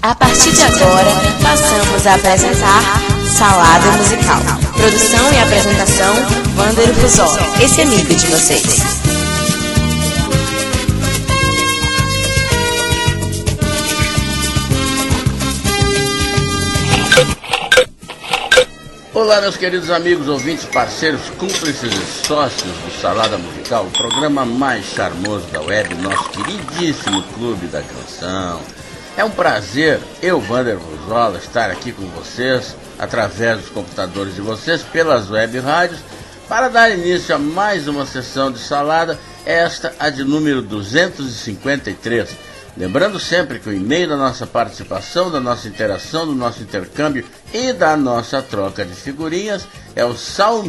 A partir de agora, passamos a apresentar Salada Musical. Produção e apresentação, Wander Ruzol, esse amigo de vocês. Olá, meus queridos amigos, ouvintes, parceiros, cúmplices e sócios do Salada Musical, o programa mais charmoso da web, nosso queridíssimo Clube da Canção. É um prazer, eu, Wander Ruzol, estar aqui com vocês, através dos computadores de vocês, pelas web rádios, para dar início a mais uma sessão de Salada, esta a de número 253. Lembrando sempre que o e-mail da nossa participação, da nossa interação, do nosso intercâmbio e da nossa troca de figurinhas é o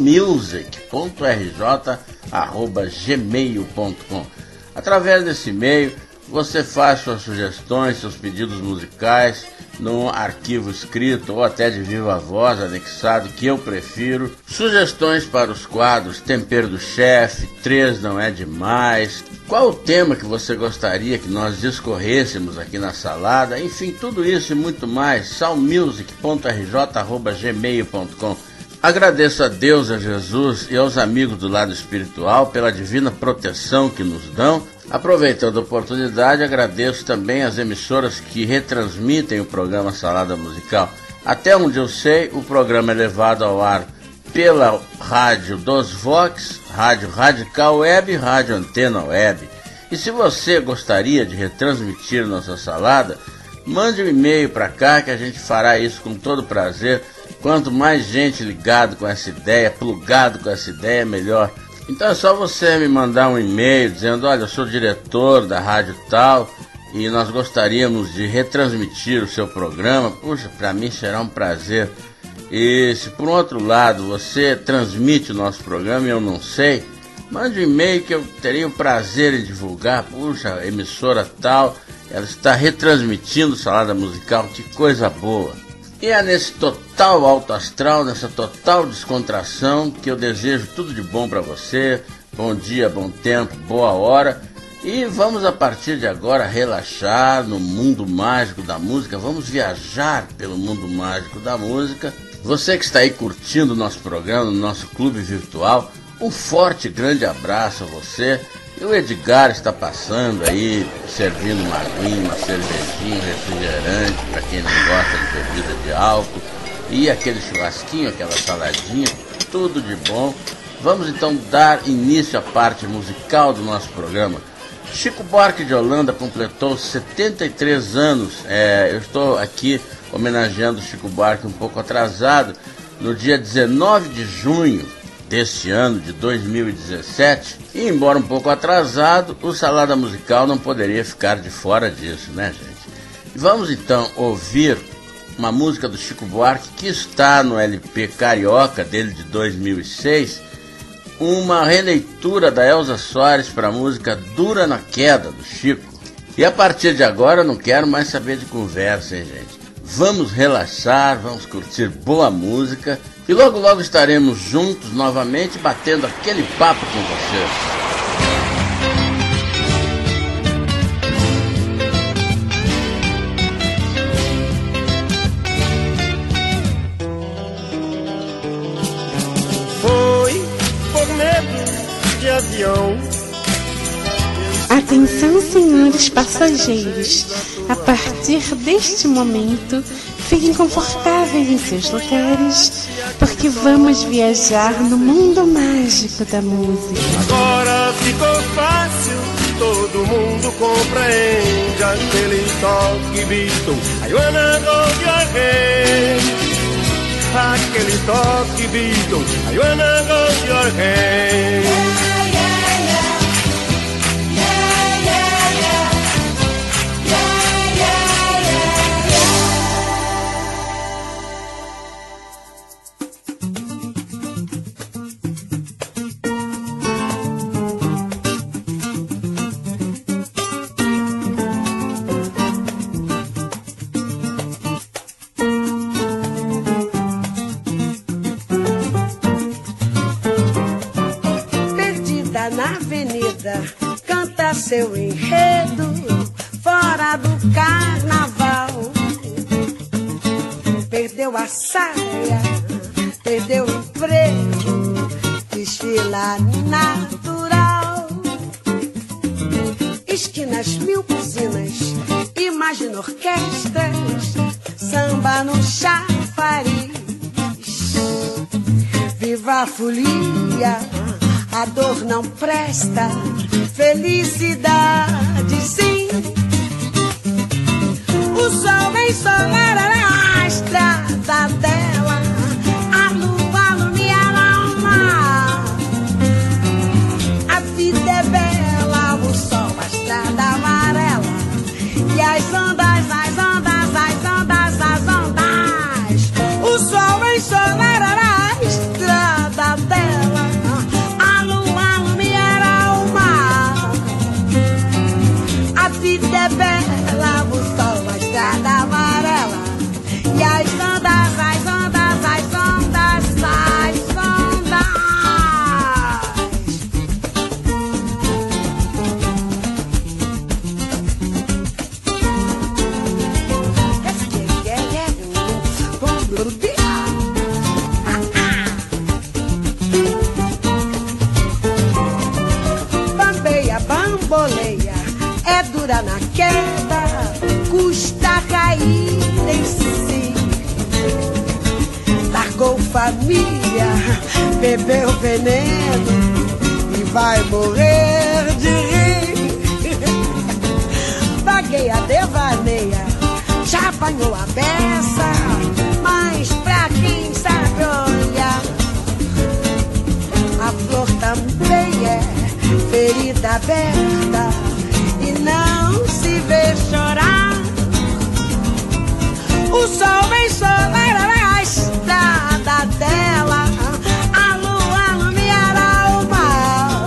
salmusic.rj@gmail.com. Através desse e-mail você faz suas sugestões, seus pedidos musicais no arquivo escrito ou até de viva voz anexado, que eu prefiro. Sugestões para os quadros Tempero do Chefe, 3 não é demais. Qual o tema que você gostaria que nós discorrêssemos aqui na Salada? Enfim, tudo isso e muito mais, salmusic.rj@gmail.com. Agradeço a Deus, a Jesus e aos amigos do lado espiritual pela divina proteção que nos dão. Aproveitando a oportunidade, agradeço também as emissoras que retransmitem o programa Salada Musical. Até onde eu sei, o programa é levado ao ar pela Rádio dos Vox, Rádio Radical Web, Rádio Antena Web. E se você gostaria de retransmitir nossa Salada, mande um e-mail para cá que a gente fará isso com todo prazer. Quanto mais gente ligado com essa ideia, plugado com essa ideia, melhor. Então é só você me mandar um e-mail dizendo: olha, eu sou diretor da rádio tal e nós gostaríamos de retransmitir o seu programa. Puxa, para mim será um prazer. E se por outro lado você transmite o nosso programa e eu não sei, mande um e-mail que eu teria o prazer em divulgar. Puxa, a emissora tal, ela está retransmitindo Salada Musical, que coisa boa. E é nesse total alto astral, nessa total descontração, que eu desejo tudo de bom para você. Bom dia, bom tempo, boa hora. E vamos a partir de agora relaxar no mundo mágico da música. Vamos viajar pelo mundo mágico da música. Você que está aí curtindo o nosso programa, no nosso clube virtual, um forte, grande abraço a você. E o Edgar está passando aí, servindo uma aguinha, uma cervejinha, um refrigerante, para quem não gosta de bebida de álcool, e aquele churrasquinho, aquela saladinha, tudo de bom. Vamos então dar início à parte musical do nosso programa. Chico Buarque de Holanda completou 73 anos. Eu estou aqui homenageando o Chico Buarque um pouco atrasado, no dia 19 de junho deste ano de 2017, e embora um pouco atrasado, o Salada Musical não poderia ficar de fora disso, né, gente? E vamos então ouvir uma música do Chico Buarque que está no LP Carioca dele de 2006, uma releitura da Elza Soares para a música Dura na Queda do Chico. E a partir de agora eu não quero mais saber de conversa, hein, gente? Vamos relaxar, vamos curtir boa música e logo logo estaremos juntos novamente batendo aquele papo com vocês. Foi por medo de avião. Atenção, senhores passageiros, a partir deste momento, fiquem confortáveis em seus lugares, porque vamos viajar no mundo mágico da música. Agora ficou fácil, todo mundo compreende aquele toque Beatle, I wanna go your hand. Aquele toque Beatle, I wanna go your hand. Na avenida, canta seu enredo, fora do carnaval. perdeu a saia, perdeu o emprego, desfila natural. Esquinas, mil buzinas, imagina orquestras, samba no chafariz. Viva a folia, a dor não presta, felicidade sim. O sol vem solar a estrada dela, a lua alumiar a alma. A vida é bela, o sol, a estrada amarela e as ondas, as ondas, as ondas, as ondas. O sol vem solar a estrada dela, a lua alumiar a alma. A vida é bela, o sol, a estrada amarela e as ondas, as ondas, as ondas, as ondas. Bambeia, bamboleia, é dura na queda, custa cair em si. Largou família, bebeu veneno e vai morrer de rir. Vagueia, devaneia, já apanhou a beça, mas pra quem sabe olhar, a flor também é ferida aberta e não se vê chorar. O sol vem solar a estrada dela, a lua alumiar a alma.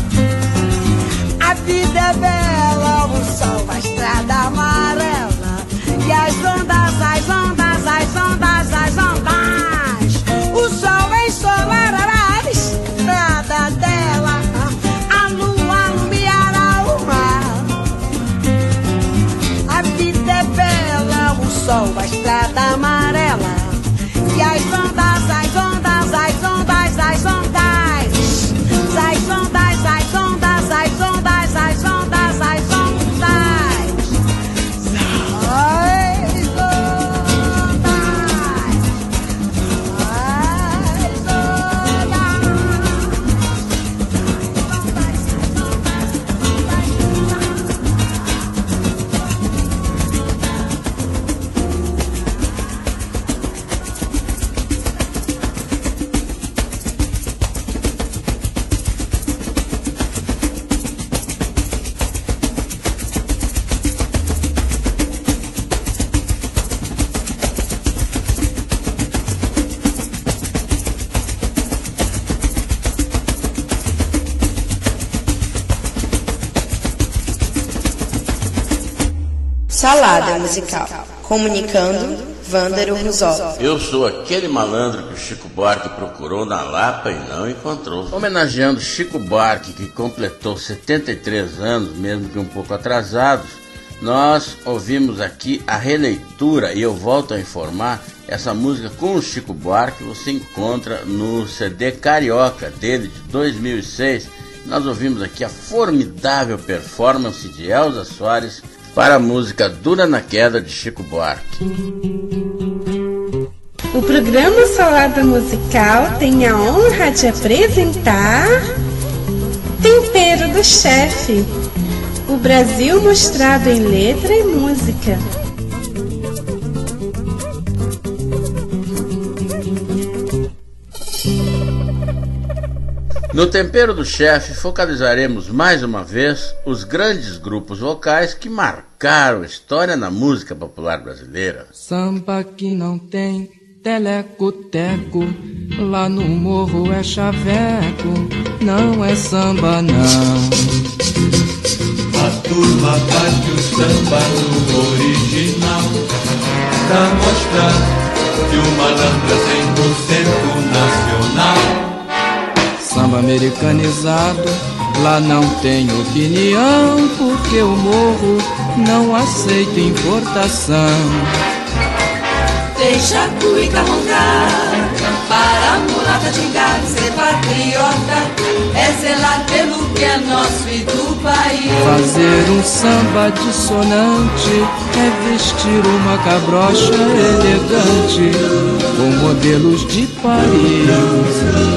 A vida é bela, o sol, a estrada amarela e as ondas, as ondas, as ondas, as ondas. O sol vem solar a estrada dela, a lua alumiar a alma. A vida é bela, o sol, a estrada amarela e as ondas, as ondas, as ondas, as ondas. As ondas, as ondas, as ondas, as ondas, as ondas. Salada musical. Comunicando, Vândaro Ruzol. Eu sou aquele malandro que o Chico Buarque procurou na Lapa e não encontrou. Homenageando Chico Buarque, que completou 73 anos, mesmo que um pouco atrasados, nós ouvimos aqui a releitura, e eu volto a informar, essa música com o Chico Buarque você encontra no CD Carioca dele, de 2006. Nós ouvimos aqui a formidável performance de Elza Soares para a música Dura na Queda, de Chico Buarque. O programa Salada Musical tem a honra de apresentar Tempero do Chefe, o Brasil mostrado em letra e música. No Tempero do Chefe, focalizaremos mais uma vez os grandes grupos vocais que marcaram a história na música popular brasileira. Samba que não tem teleco-teco, lá no morro é chaveco, não é samba não. A turma bate o samba no original, pra mostrar que o malandro é 100% nacional. Samba americanizado, lá não tem opinião, porque o morro não aceita importação. Deixa a cuica roncar, para a mulata gingar, ser patriota é zelar pelo que é nosso e do país. Fazer um samba dissonante é vestir uma cabrocha elegante com modelos de Paris.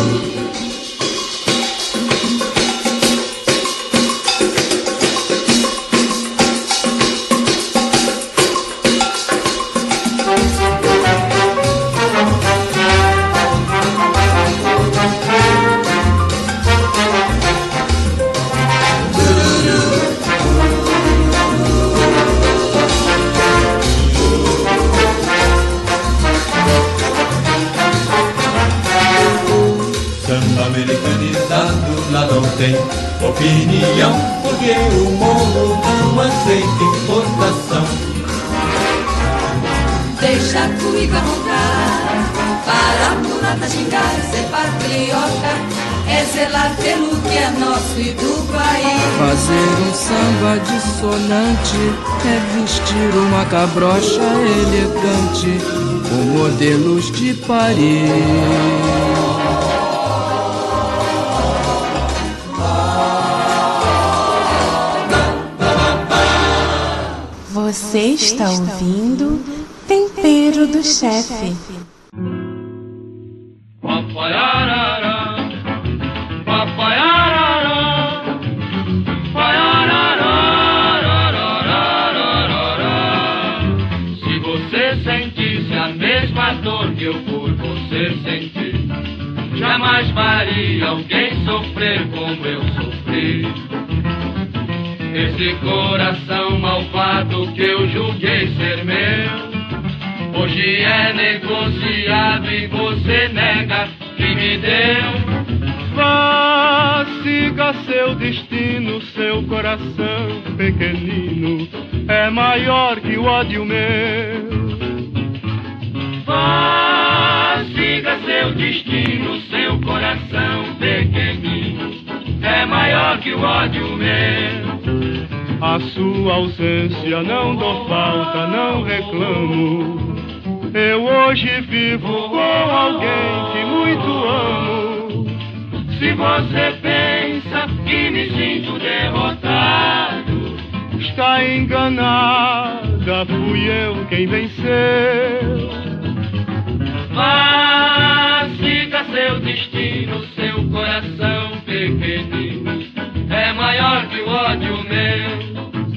Opinião, porque o morro não aceita importação. Deixa a cuica roncar, para a mulata gingar, ser patriota é zelar pelo que é nosso e do país. Fazer um samba dissonante é vestir uma cabrocha elegante com modelos de Paris. Você está ouvindo Tempero do Chefe. Se você sentisse a mesma dor que eu por você senti, jamais faria alguém sofrer como eu sofri. Esse coração malvado que eu julguei ser meu, hoje é negociado e você nega que me deu. Vá, siga seu destino, seu coração pequenino é maior que o ódio meu. Vá, siga seu destino, seu coração pequenino é maior que o ódio meu. A sua ausência não dou falta, não reclamo. Eu hoje vivo com alguém que muito amo. Se você pensa que me sinto derrotado, está enganada, fui eu quem venceu. Vá, siga seu destino, seu coração pequenino é maior que o ódio meu.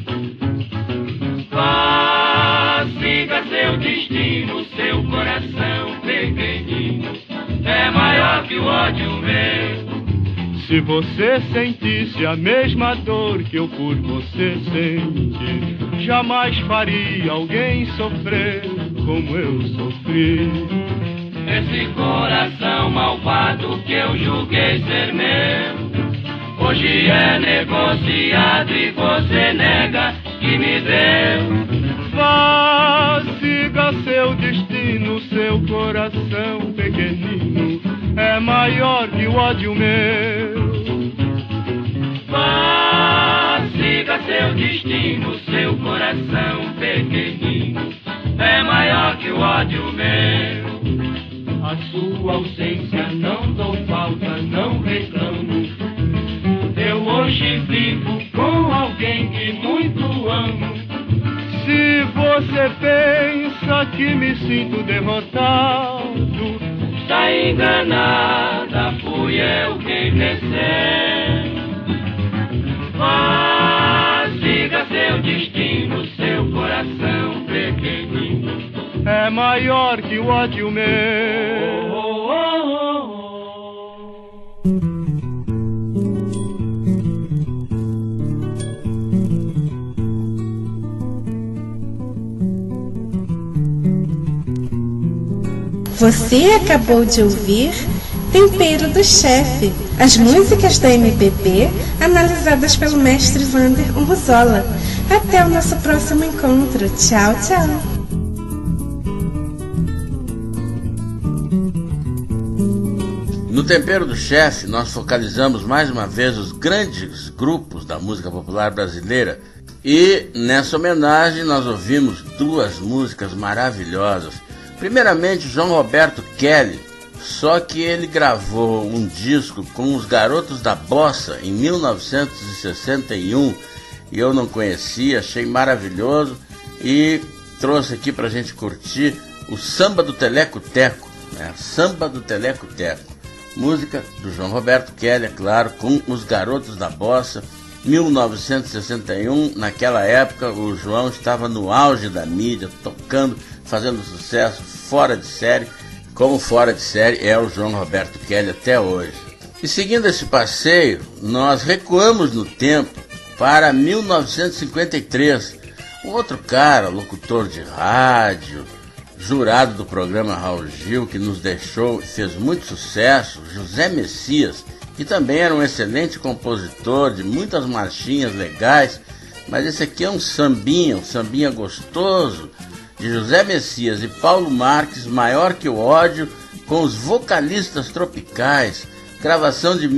Vá, siga seu destino, seu coração pequenino é maior que o ódio meu. Se você sentisse a mesma dor que eu por você senti, jamais faria alguém sofrer como eu sofri. Esse coração malvado que eu julguei ser meu, hoje é negociado e você nega que me deu. Vá, siga seu destino, seu coração pequenino é maior que o ódio meu. Vá, siga seu destino, seu coração pequenino é maior que o ódio meu. A sua ausência não dou falta, não reclamo. Eu hoje vivo com alguém que muito amo. Se você pensa que me sinto derrotado, está enganada, fui eu quem venceu. Vá, siga seu destino, seu coração pequenino é maior que o ódio meu. Você acabou de ouvir Tempero do Chefe, as músicas da MPB analisadas pelo mestre Wander Urruzola. Até o nosso próximo encontro. Tchau, tchau. No Tempero do Chefe, nós focalizamos mais uma vez os grandes grupos da música popular brasileira e, nessa homenagem, nós ouvimos duas músicas maravilhosas Primeiramente, João Roberto Kelly, só que ele gravou um disco com os Garotos da Bossa em 1961 e eu não conhecia, achei maravilhoso e trouxe aqui pra gente curtir o Samba do Teleco-Teco, né? Samba do Teleco-Teco, música do João Roberto Kelly, é claro, com os Garotos da Bossa, 1961. Naquela época o João estava no auge da mídia, tocando, fazendo sucesso fora de série, como fora de série é o João Roberto Kelly até hoje. E seguindo esse passeio, nós recuamos no tempo para 1953. Um outro cara, locutor de rádio, jurado do programa Raul Gil, que nos deixou e fez muito sucesso, José Messias, que também era um excelente compositor de muitas marchinhas legais, mas esse aqui é um sambinha gostoso, de José Messias e Paulo Marques, Maior que o Ódio, com os Vocalistas Tropicais, gravação de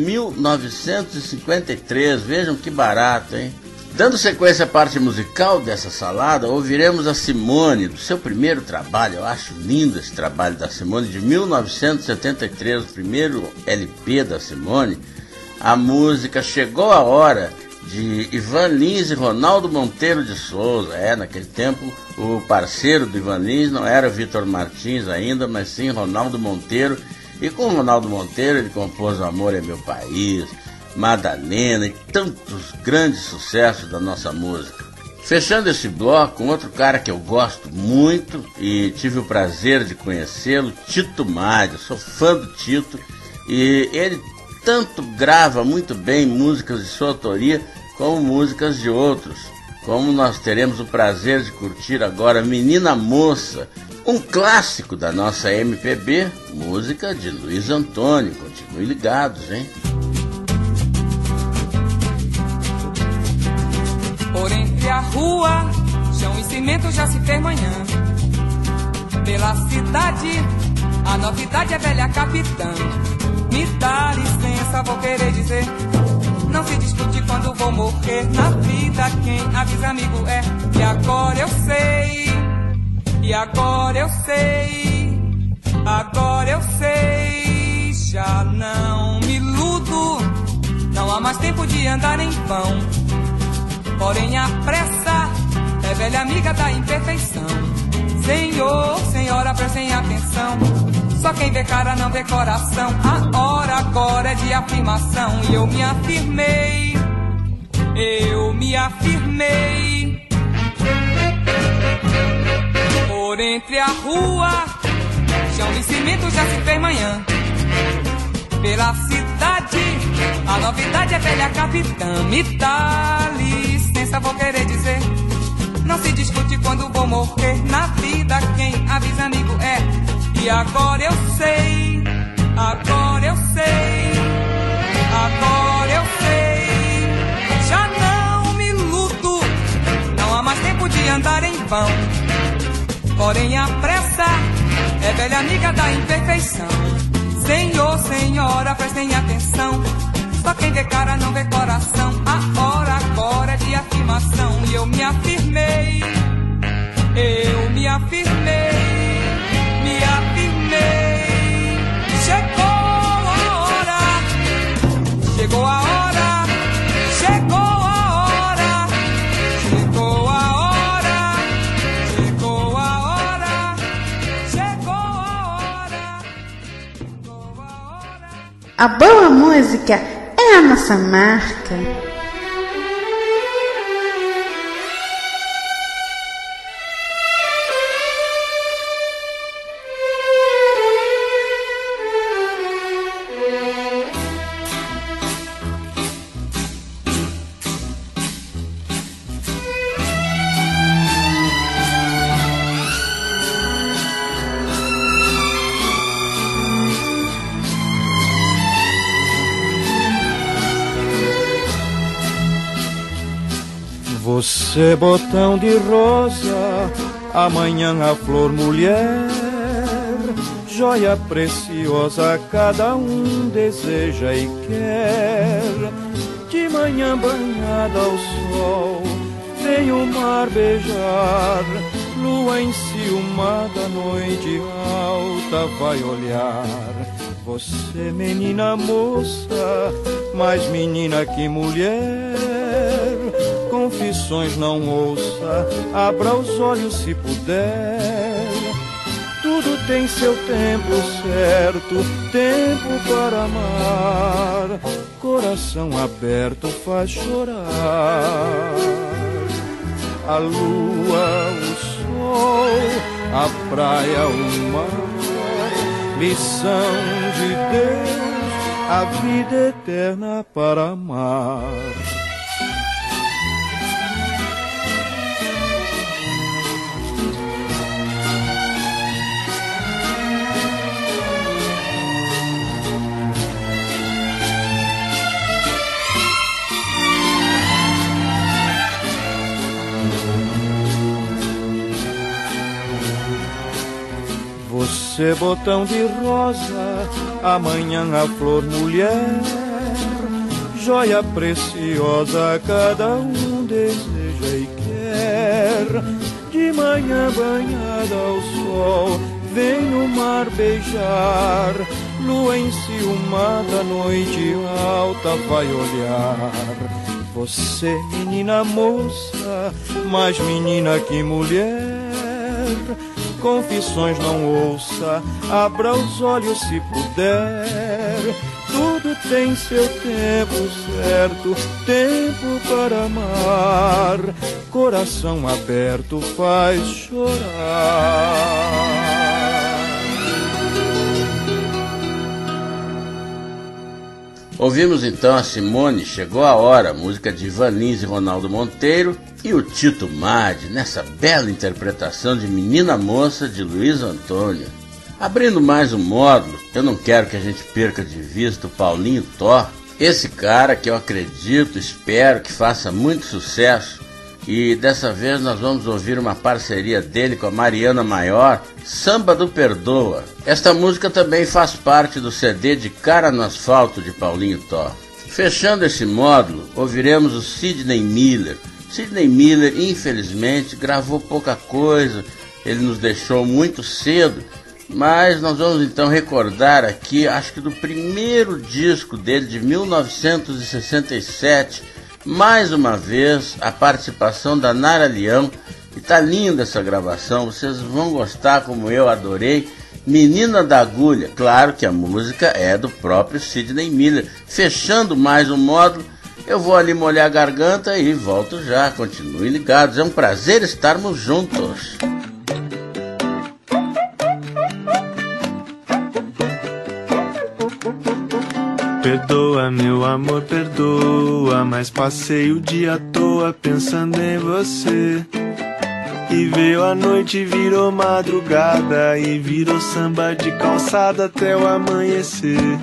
1953, vejam que barato, hein? Dando sequência à parte musical dessa salada, ouviremos a Simone, do seu primeiro trabalho, eu acho lindo esse trabalho da Simone, de 1973, o primeiro LP da Simone, a música Chegou a Hora, de Ivan Lins e Ronaldo Monteiro de Souza. Naquele tempo o parceiro do Ivan Lins não era Vitor Martins ainda, mas sim Ronaldo Monteiro, e com o Ronaldo Monteiro ele compôs O Amor é Meu País, Madalena e tantos grandes sucessos da nossa música. Fechando esse bloco, um outro cara que eu gosto muito e tive o prazer de conhecê-lo, Tito Mário. Sou fã do Tito e ele tanto grava muito bem músicas de sua autoria como músicas de outros, como nós teremos o prazer de curtir agora Menina Moça, um clássico da nossa MPB, música de Luiz Antônio. Continuem ligados, hein? Por entre a rua, chão e cimento já se fez manhã. Pela cidade, a novidade é velha capitã. Me dá licença, vou querer dizer, não se discute quando vou morrer. Na vida quem avisa amigo é. E agora eu sei, e agora eu sei, agora eu sei. Já não me iludo, não há mais tempo de andar em vão. Porém a pressa é velha amiga da imperfeição. Senhor, senhora, prestem atenção, só quem vê cara não vê coração. A hora agora é de afirmação. E eu me afirmei, eu me afirmei. Por entre a rua, chão e cimento já se fez manhã. Pela cidade, a novidade é velha capitã. Me dá licença, vou querer dizer, não se discute quando vou morrer. Na vida quem avisa amigo é. E agora eu sei, agora eu sei, agora eu sei. Já não me iludo, não há mais tempo de andar em vão. Porém a pressa é velha amiga da imperfeição. Senhor, senhora, prestem atenção, só quem vê cara não vê coração. A hora agora é de afirmação. E eu me afirmei, eu me afirmei, me afirmei. Chegou a hora, chegou a hora, chegou a hora, chegou a hora, chegou a hora, chegou a hora. A boa música é a nossa marca. Você botão de rosa, amanhã a flor mulher, joia preciosa cada um deseja e quer. De manhã banhada ao sol, vem o mar beijar, lua enciumada, noite alta vai olhar. Você, menina moça, mais menina que mulher, confissões não ouça, abra os olhos se puder. Tudo tem seu tempo certo, tempo para amar. Coração aberto faz chorar. A lua, o sol, a praia, o mar, lição de Deus, a vida eterna para amar. Você, botão de rosa, amanhã a flor mulher, joia preciosa cada um deseja e quer. De manhã banhada ao sol, vem no mar beijar, lua enciumada, noite alta vai olhar. Você, menina moça, mais menina que mulher, confissões não ouça, abra os olhos se puder. Tudo tem seu tempo certo, tempo para amar. Coração aberto faz chorar. Ouvimos então a Simone, Chegou a Hora, música de Ivan Lins e Ronaldo Monteiro, e o Tito Madi, nessa bela interpretação de Menina Moça, de Luiz Antônio. Abrindo mais um módulo, eu não quero que a gente perca de vista o Paulinho Thó, esse cara que eu acredito, espero que faça muito sucesso, e dessa vez nós vamos ouvir uma parceria dele com a Mariana Maior, Samba do Perdoa. Esta música também faz parte do CD de Cara no Asfalto de Paulinho Thó. Fechando esse módulo, ouviremos o Sidney Miller. Sidney Miller, infelizmente, gravou pouca coisa, ele nos deixou muito cedo, mas nós vamos então recordar aqui, acho que do primeiro disco dele, de 1967, mais uma vez a participação da Nara Leão, e tá linda essa gravação, vocês vão gostar como eu adorei. Menina da Agulha, claro que a música é do próprio Sidney Miller. Fechando mais um módulo, eu vou ali molhar a garganta e volto já, continuem ligados, é um prazer estarmos juntos. Perdoa, meu amor, perdoa, mas passei o dia à toa pensando em você. E veio a noite, virou madrugada, e virou samba de calçada até o amanhecer.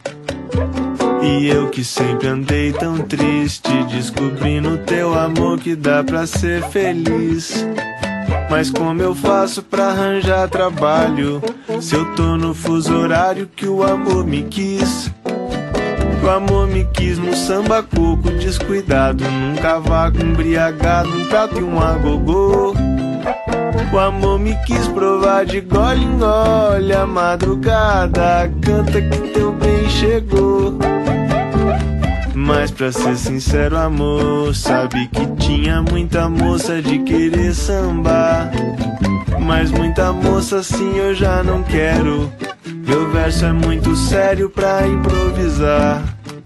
E eu que sempre andei tão triste, descobri no teu amor que dá pra ser feliz. Mas como eu faço pra arranjar trabalho, se eu tô no fuso horário que o amor me quis? O amor me quis num samba coco descuidado, num cavaco embriagado, um prato e um agogô. O amor me quis provar de gole em gole, a madrugada canta que teu bem chegou. Mas pra ser sincero, amor, sabe que tinha muita moça de querer sambar, mas muita moça assim eu já não quero. Meu verso é muito sério pra improvisar.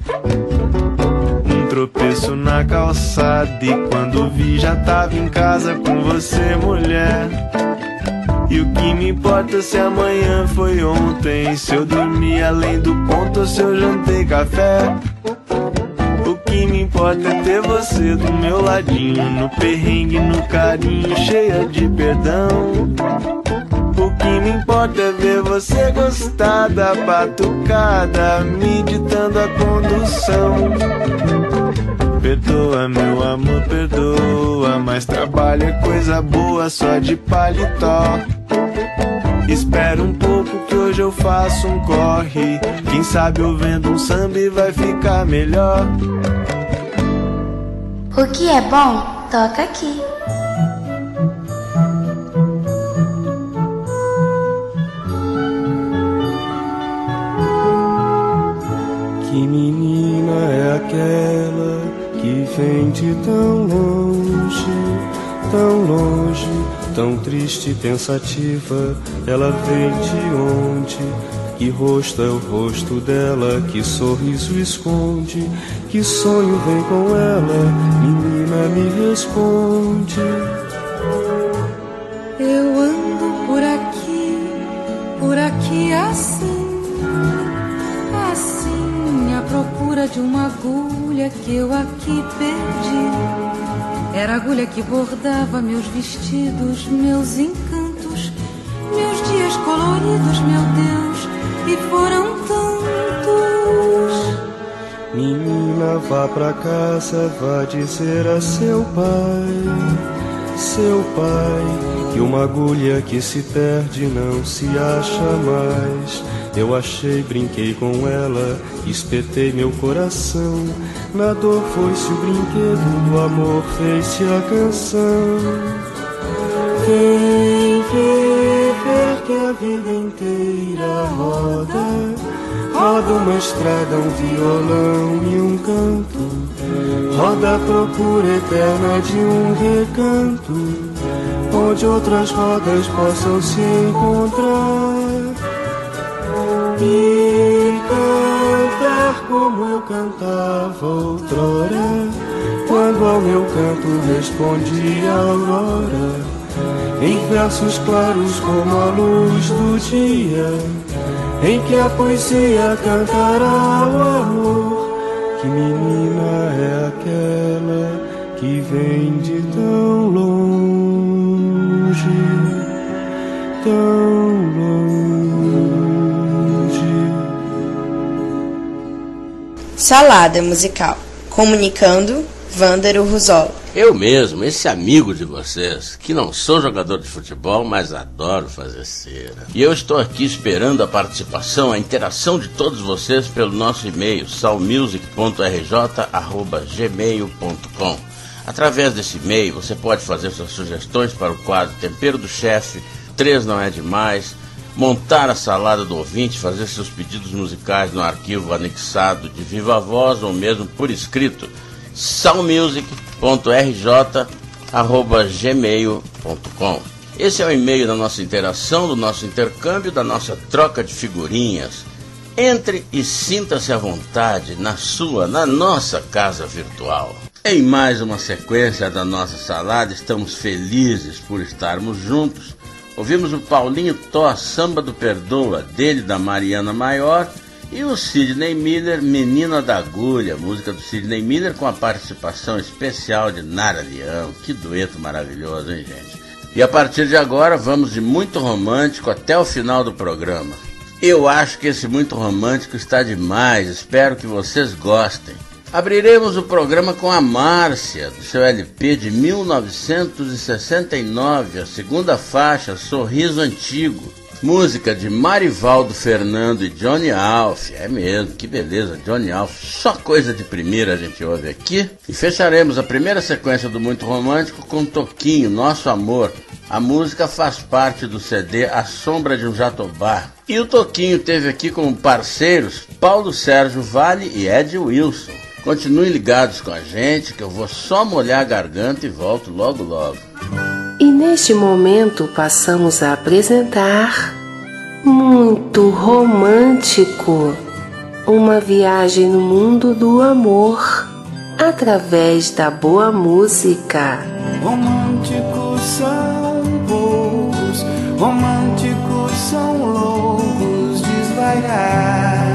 Um tropeço na calçada e quando vi já tava em casa com você, mulher. E o que me importa se amanhã foi ontem, se eu dormi além do ponto ou se eu jantei café. O que me importa é ter você do meu ladinho, no perrengue, no carinho, cheia de perdão. O que me importa é ver você gostar da batucada, me ditando a condução. Perdoa, meu amor, perdoa, mas trabalho é coisa boa só de paletó. Espera um pouco que hoje eu faço um corre, quem sabe eu vendo um samba e vai ficar melhor. O que é bom, toca aqui. de tão longe, tão longe, tão triste e pensativa. Ela vem de onde? Que rosto é o rosto dela? Que sorriso esconde? Que sonho vem com ela? Menina, me responde. Eu ando por aqui assim, assim, à procura de uma agulha que eu aqui perdi. Era a agulha que bordava meus vestidos, meus encantos, meus dias coloridos, meu Deus, e foram tantos. Menina, vá pra casa, vá dizer a seu pai, que uma agulha que se perde não se acha mais. Eu achei, brinquei com ela, espetei meu coração. Na dor foi-se o brinquedo, do amor fez-se a canção. Vem ver que a vida inteira roda, roda uma estrada, um violão e um canto, roda a procura eterna de um recanto, onde outras rodas possam se encontrar e cantar como eu cantava outrora, quando ao meu canto respondia a aurora, em versos claros como a luz do dia, em que a poesia cantará o amor. Que menina é aquela que vem de tão longe, tão longe. Salada musical. Comunicando, Vândaro Ruzolo. Eu mesmo, esse amigo de vocês, que não sou jogador de futebol, mas adoro fazer cera. E eu estou aqui esperando a participação, a interação de todos vocês pelo nosso e-mail, salmusic.rj@gmail.com. Através desse e-mail, você pode fazer suas sugestões para o quadro Tempero do Chefe, 3 não é demais, montar a salada do ouvinte, fazer seus pedidos musicais no arquivo anexado de viva voz ou mesmo por escrito, salmusic.rj@gmail.com. Esse é o e-mail da nossa interação, do nosso intercâmbio, da nossa troca de figurinhas. Entre e sinta-se à vontade na nossa casa virtual. Em mais uma sequência da nossa salada, estamos felizes por estarmos juntos. Ouvimos o Paulinho Tó, Samba do Perdoa, dele, da Mariana Maior, e o Sidney Miller, Menina da Agulha, música do Sidney Miller com a participação especial de Nara Leão. Que dueto maravilhoso, hein, gente? E a partir de agora vamos de muito romântico até o final do programa. Eu acho que esse muito romântico está demais, espero que vocês gostem. Abriremos o programa com a Márcia, do seu LP de 1969, a segunda faixa, Sorriso Antigo. Música de Marivaldo Fernando e Johnny Alf. É mesmo, que beleza, Johnny Alf. Só coisa de primeira a gente ouve aqui. E fecharemos a primeira sequência do Muito Romântico com Toquinho, Nosso Amor. A música faz parte do CD A Sombra de um Jatobá. E o Toquinho teve aqui como parceiros Paulo Sérgio Vale e Ed Wilson. Continuem ligados com a gente, que eu vou só molhar a garganta e volto logo logo. E neste momento passamos a apresentar Muito Romântico, uma viagem no mundo do amor, através da boa música. Românticos são poucos, românticos são loucos, desvairados.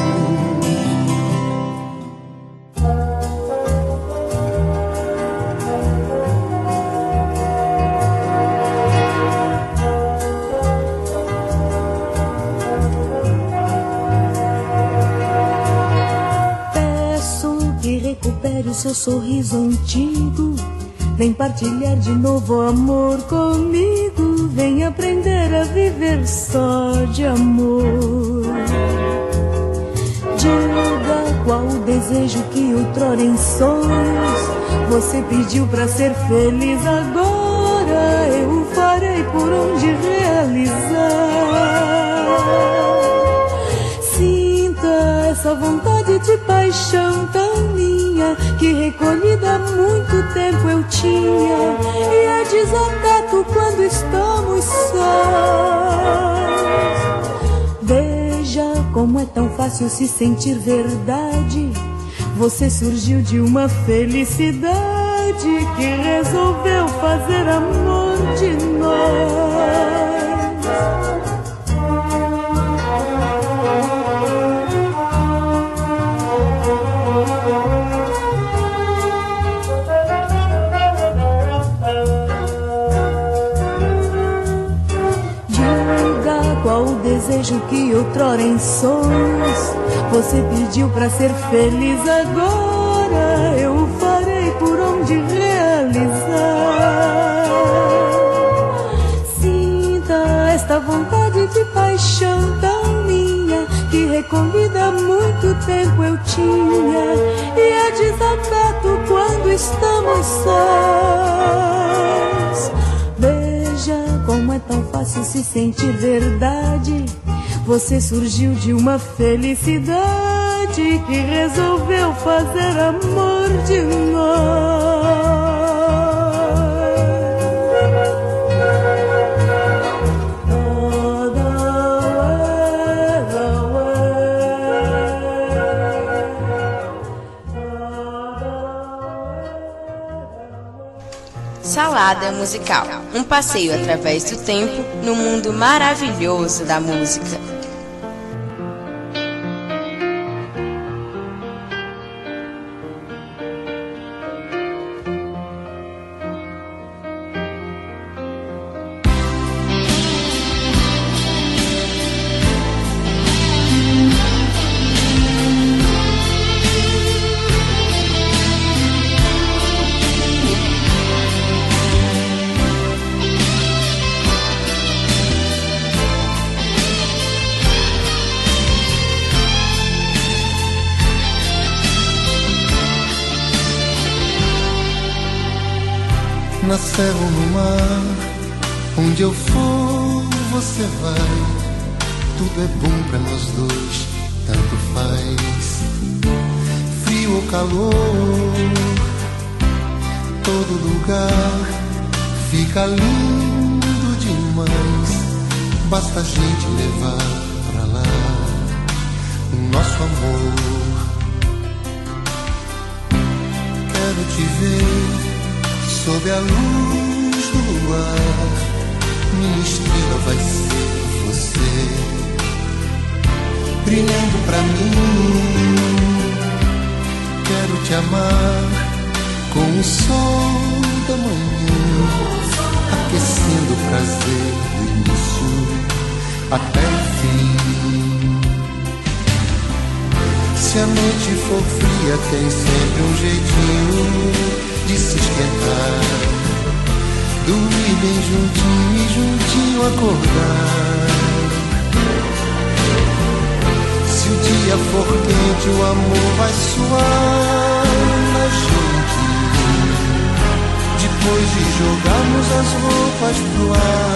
Recupere o seu sorriso antigo, vem partilhar de novo amor comigo, vem aprender a viver só de amor. Diga qual o desejo que outrora em sonhos você pediu pra ser feliz, agora eu o farei por onde realizar. Sinta essa vontade de paixão tão minha, minha que recolhida há muito tempo eu tinha, e é desacato quando estamos sós. Veja como é tão fácil se sentir verdade. Você surgiu de uma felicidade que resolveu fazer amor de nós. Diga qual o desejo que outrora em sonhos você pediu pra ser feliz agora. Eu o farei por onde realizar. Sinta esta vontade de paixão tão minha que recolhida há muito tempo eu tinha, e é desacato quando estamos sós. Veja como é tão fácil se sentir verdade. Você surgiu de uma felicidade que resolveu fazer amor de nós. Salada musical, um passeio através do tempo no mundo maravilhoso da música. Na serra ou no mar, onde eu for, você vai. Tudo é bom pra nós dois, tanto faz. Frio ou calor, todo lugar fica lindo demais. Basta a gente levar pra lá o nosso amor. Quero te ver sob a luz do luar, minha estrela vai ser você, brilhando pra mim. Quero te amar com o sol da manhã, aquecendo o prazer do início até o fim. Se a noite for fria, tem sempre um jeitinho de se esquentar, dormir bem juntinho e juntinho acordar. Se o dia for quente, o amor vai suar na gente, depois de jogarmos as roupas pro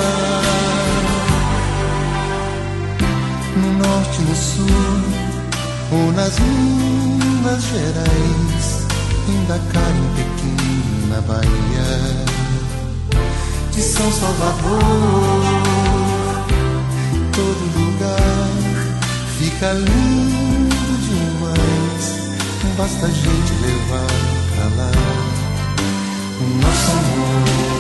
ar. No norte, no sul ou nas Minas Gerais, em Dakar, em Pequim, na Bahia, de São Salvador, todo lugar fica lindo demais. Basta a gente levar pra lá o nosso amor.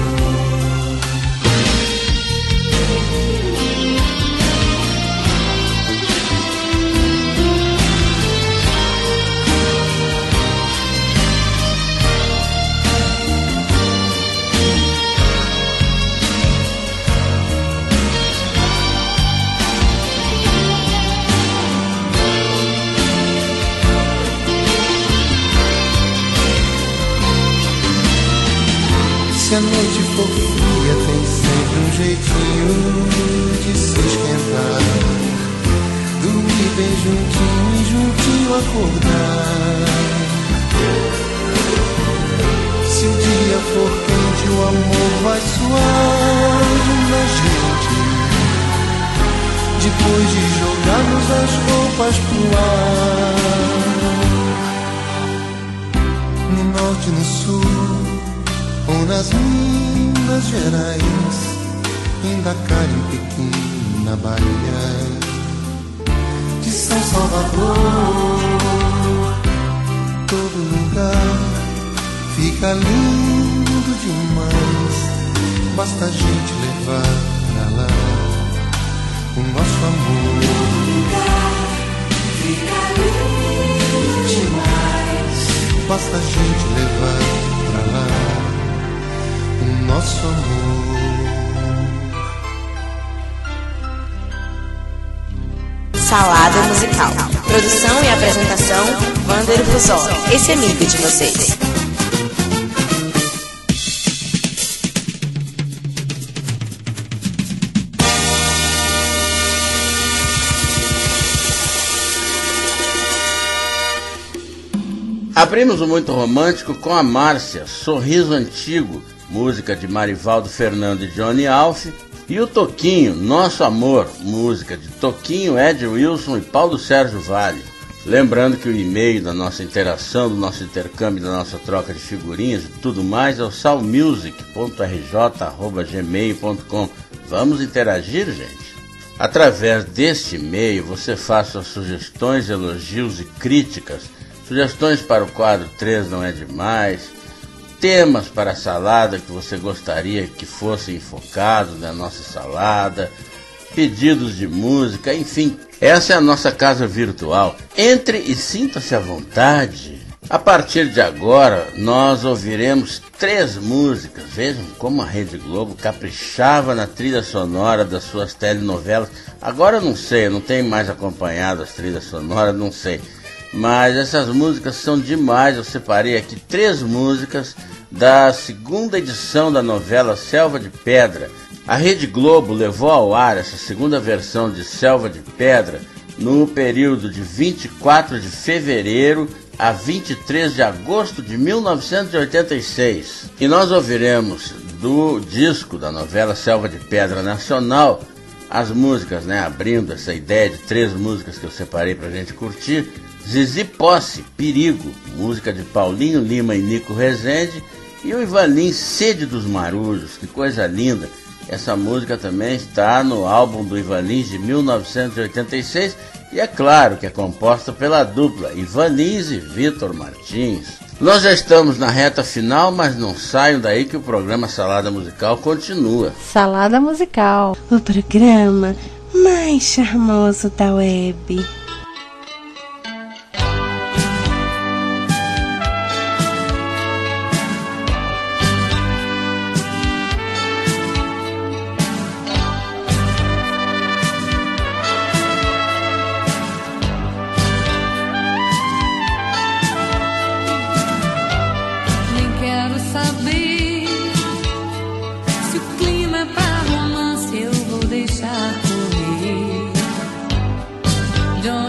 Se a noite for fria, tem sempre um jeitinho de se esquentar, dormir bem juntinho e juntinho acordar. Se o dia for quente, o amor vai suar na gente, depois de jogarmos as roupas pro ar. norte, no sul ou nas Minas Gerais, em Dakar, em Pequim, na Bahia, de São Salvador, todo lugar fica lindo demais. Basta a gente levar pra lá o nosso amor. Todo lugar fica lindo demais. Basta a gente levar pra lá o nosso amor. Salada Musical. Produção e apresentação, Wander Fusol. Esse amigo de vocês. Abrimos o Muito Romântico com a Márcia, Sorriso Antigo, música de Marivaldo Fernando e Johnny Alf, e o Toquinho, Nosso Amor, música de Toquinho, Ed Wilson e Paulo Sérgio Vale. Lembrando que o e-mail da nossa interação, do nosso intercâmbio, da nossa troca de figurinhas e tudo mais é o salmusic.rj@gmail.com. Vamos interagir, gente? Através deste e-mail você faz suas sugestões, elogios e críticas, sugestões para o quadro 3 Não É Demais, temas para a salada que você gostaria que fossem enfocados na nossa salada, pedidos de música, enfim. Essa é a nossa casa virtual. Entre e sinta-se à vontade. A partir de agora, nós ouviremos 3 músicas. Vejam como a Rede Globo caprichava na trilha sonora das suas telenovelas. Agora eu não sei, eu não tenho mais acompanhado as trilhas sonoras, não sei. Mas essas músicas são demais. Eu separei aqui 3 músicas da segunda edição da novela Selva de Pedra. A Rede Globo levou ao ar essa segunda versão de Selva de Pedra no período de 24 de fevereiro a 23 de agosto de 1986. E nós ouviremos do disco da novela Selva de Pedra Nacional as músicas, abrindo essa ideia de 3 músicas que eu separei pra gente curtir. Zizi Posse, Perigo, música de Paulinho Lima e Nico Rezende, e o Ivalim, Sede dos Marujos, que coisa linda. Essa música também está no álbum do Ivalim de 1986, e é claro que é composta pela dupla Ivalins e Vitor Martins. Nós já estamos na reta final, mas não saiam daí que o programa Salada Musical continua. Salada Musical, o programa mais charmoso da web. Don't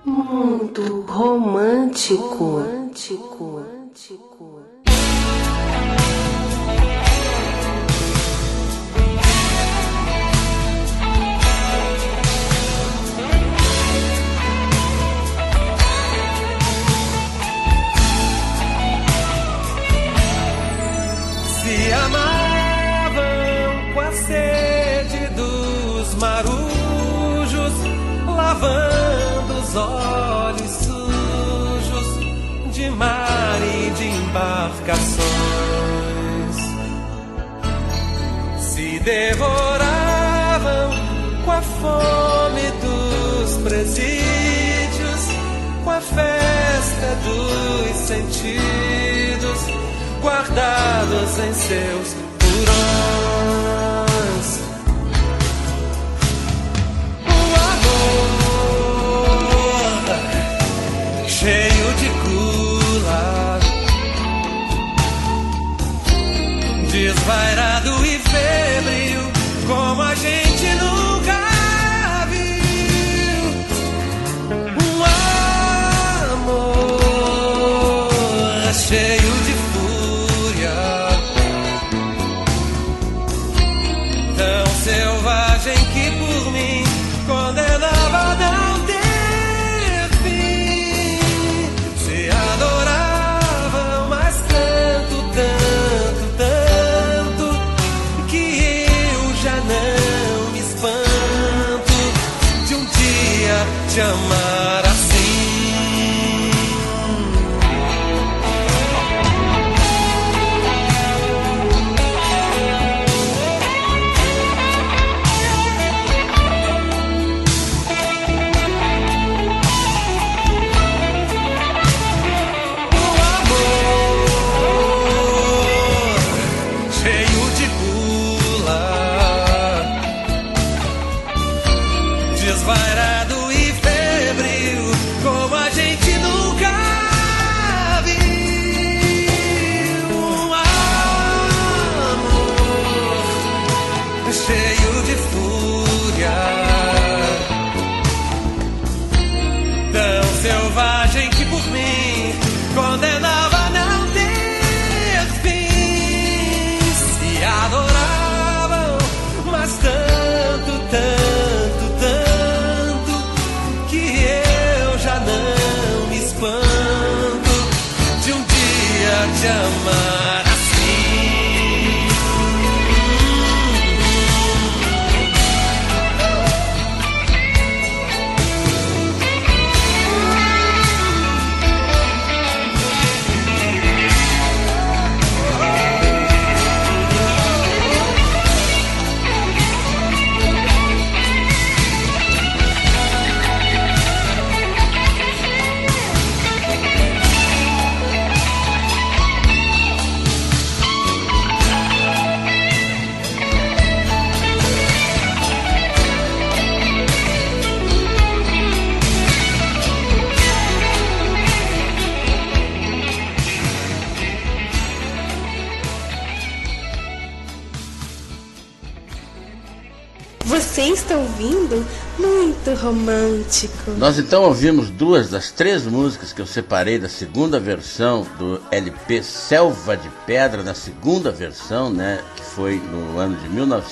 muito romântico. Se amavam com a sede dos marujos, lavando os olhos sujos de mar e de embarcações. Se devoravam com a fome dos presídios, com a festa dos sentidos guardados em seus porões. O amor cheio de gula, desvairado e febril, como a gente nunca viu. Um amor cheio de selvagem que por mim condenava a não ter fim. Se adoravam, mas tanto, tanto, tanto, que eu já não me espanto de um dia te amar assim. Desvairado e febril, como a gente nunca viu. Um amor cheio de fúria, tão selvagem que por mim condenava a não ter fim. Se adoravam, mas tanto, tanto, de um dia te amar assim. Você está ouvindo Muito Romântico. Nós então ouvimos duas das três músicas que eu separei da segunda versão do LP Selva de Pedra, na segunda versão, né, que foi no ano de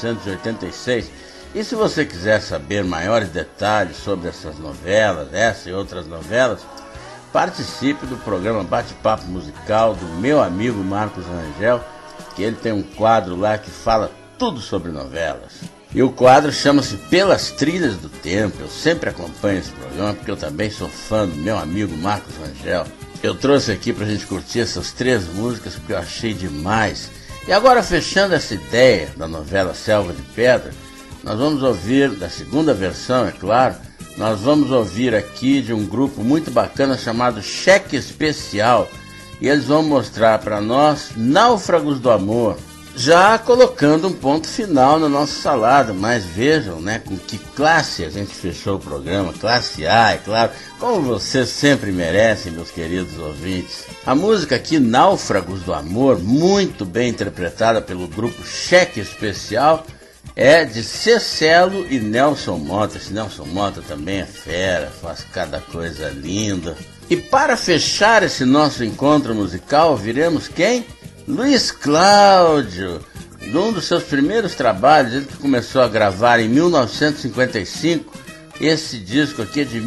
1986. E se você quiser saber maiores detalhes sobre essas novelas, essa e outras novelas, participe do programa Bate-Papo Musical do meu amigo Marcos Rangel, que ele tem um quadro lá que fala tudo sobre novelas. E o quadro chama-se Pelas Trilhas do Tempo. Eu sempre acompanho esse programa porque eu também sou fã do meu amigo Marcos Rangel. Eu trouxe aqui pra gente curtir essas três músicas porque eu achei demais. E agora, fechando essa ideia da novela Selva de Pedra, nós vamos ouvir, da segunda versão, é claro, nós vamos ouvir aqui de um grupo muito bacana chamado Cheque Especial. E eles vão mostrar para nós Náufragos do Amor, já colocando um ponto final na nossa salada. Mas vejam, né, com que classe a gente fechou o programa, classe A, é claro, como vocês sempre merecem, meus queridos ouvintes. A música aqui, Náufragos do Amor, muito bem interpretada pelo grupo Cheque Especial, é de Cecelo e Nelson Mota. Esse Nelson Mota também é fera, faz cada coisa linda. E para fechar esse nosso encontro musical, viremos quem? Luiz Cláudio. Num dos seus primeiros trabalhos, ele que começou a gravar em 1955, esse disco aqui é de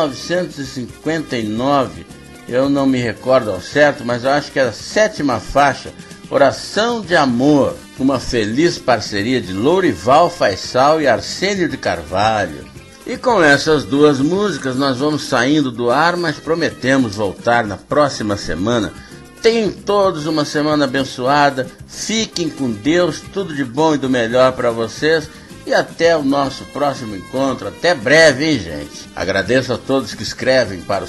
1959, eu não me recordo ao certo, mas eu acho que era a 7ª faixa, Oração de Amor, uma feliz parceria de Lourival Faisal e Arsênio de Carvalho. E com essas duas músicas nós vamos saindo do ar, mas prometemos voltar na próxima semana. Tenham todos uma semana abençoada, fiquem com Deus, tudo de bom e do melhor para vocês e até o nosso próximo encontro, até breve, hein, gente? Agradeço a todos que escrevem para o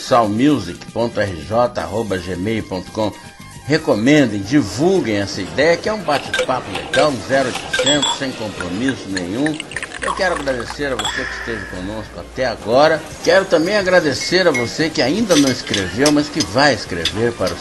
salmusic.rj@gmail.com. Recomendem, divulguem essa ideia que é um bate-papo legal, 0800, sem compromisso nenhum. Eu quero agradecer a você que esteve conosco até agora. Quero também agradecer a você que ainda não escreveu, mas que vai escrever para o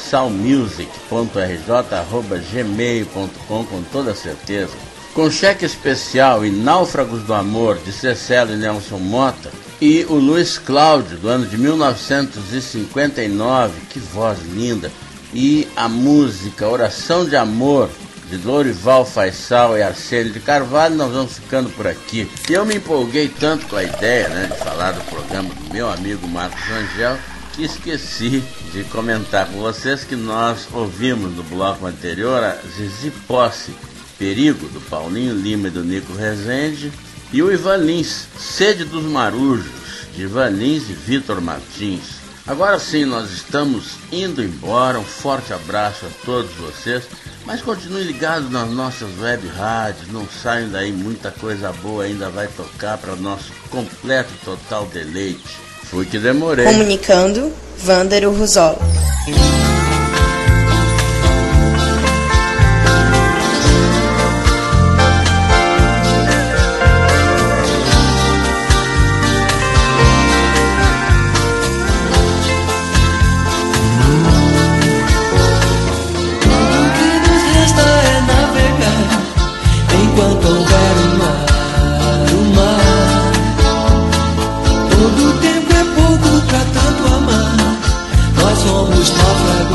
salmusic.rj@gmail.com com toda certeza. Com cheque especial e Náufragos do Amor, de Cecelo e Nelson Mota, e o Luiz Cláudio, do ano de 1959, que voz linda, e a música Oração de Amor, de Lourival Faisal e Arsênio de Carvalho, nós vamos ficando por aqui. E eu me empolguei tanto com a ideia, de falar do programa do meu amigo Marcos Rangel, que esqueci de comentar com vocês que nós ouvimos no bloco anterior a Zizi Posse, Perigo, do Paulinho Lima e do Nico Rezende, e o Ivan Lins, Sede dos Marujos, de Ivan Lins e Vitor Martins. Agora sim, nós estamos indo embora, um forte abraço a todos vocês, mas continuem ligados nas nossas web rádios, não saiam daí, muita coisa boa ainda vai tocar para o nosso completo e total deleite. Fui que demorei. Comunicando, Vândero Ruzola. Enquanto houver o mar, todo tempo é pouco pra tanto amar. Nós somos náufragos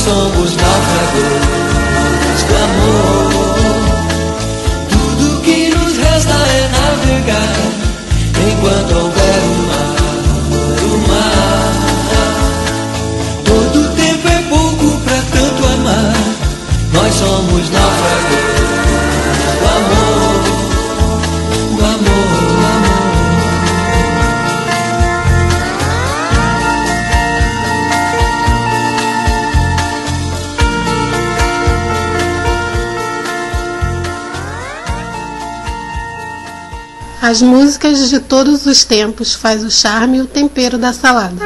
somos náufragos do amor. Tudo que nos resta é navegar enquanto houver o mar. Todo tempo é pouco pra tanto amar. Nós somos náufragos do amor, do amor. As músicas de todos os tempos faz o charme e o tempero da salada.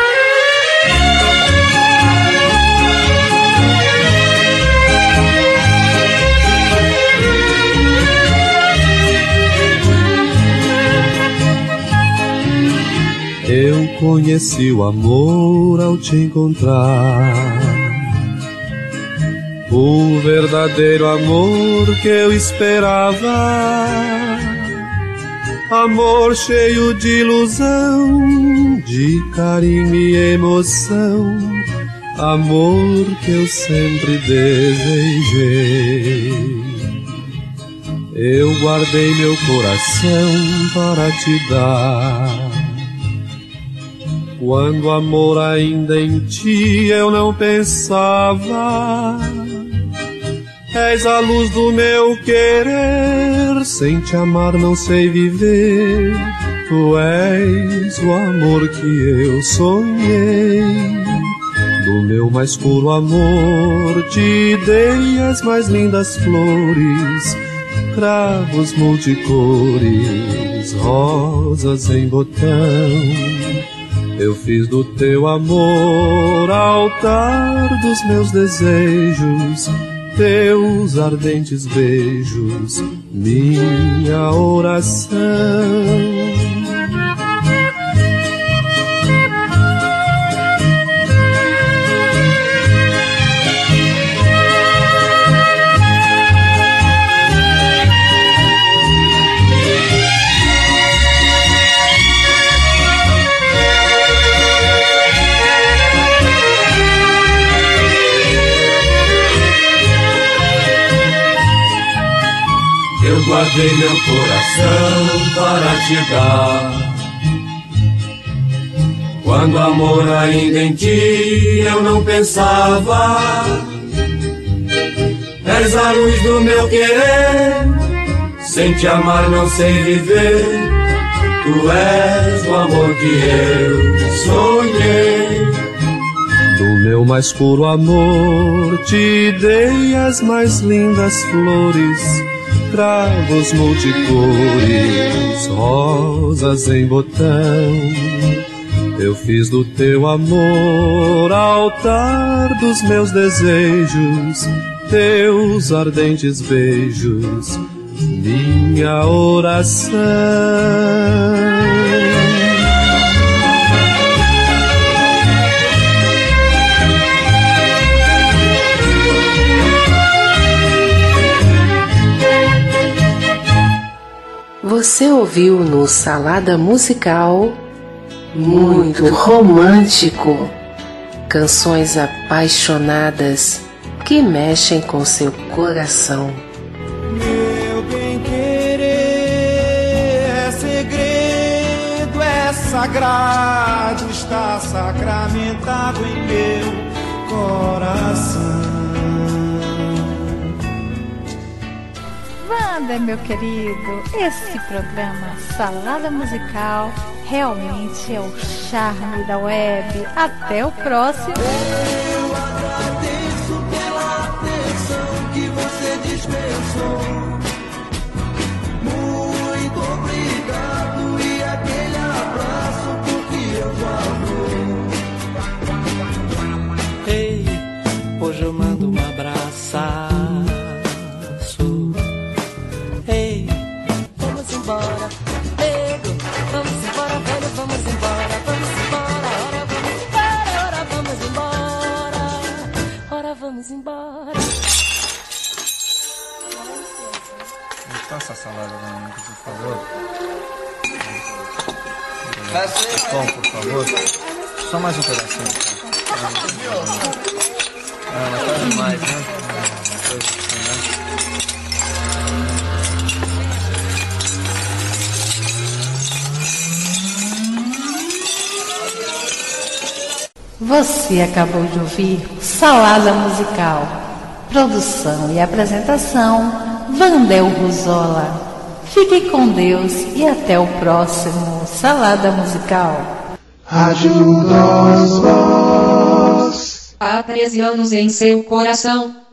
Eu conheci o amor ao te encontrar, o verdadeiro amor que eu esperava. Amor cheio de ilusão, de carinho e emoção, amor que eu sempre desejei. Eu guardei meu coração para te dar. Quando amor ainda em ti eu não pensava. És a luz do meu querer, sem te amar não sei viver. Tu és o amor que eu sonhei. Do meu mais puro amor te dei as mais lindas flores, cravos multicores, rosas em botão. Eu fiz do teu amor altar dos meus desejos, teus ardentes beijos, minha oração. Eu guardei meu coração para te dar. Quando amor ainda em ti eu não pensava. És a luz do meu querer, sem te amar não sei viver. Tu és o amor que eu sonhei. Do meu mais puro amor te dei as mais lindas flores, cravos multicores, rosas em botão. Eu fiz do teu amor altar dos meus desejos, teus ardentes beijos, minha oração. Você ouviu no Salada Musical Muito Romântico, canções apaixonadas que mexem com seu coração. Meu bem-querer é segredo, é sagrado, está sacramentado em meu coração. Wanda, meu querido, esse programa Salada Musical realmente é o charme da web. Até o próximo. Eu agradeço pela atenção que você dispensou. Muito obrigado e aquele abraço porque eu valor. Ei, hoje eu mando um abraço. Ei, vamos embora, nego, vamos embora, velho, vamos embora, ora vamos embora, ora vamos embora. Me passa a salada da minha, por favor. Pão, por favor. Só mais um pedacinho. Ah, mas tá demais, né? Você acabou de ouvir Salada Musical. Produção e apresentação, Vandel Ruzola. Fique com Deus e até o próximo Salada Musical. Rádio dos Vozes. Há 13 anos em seu coração.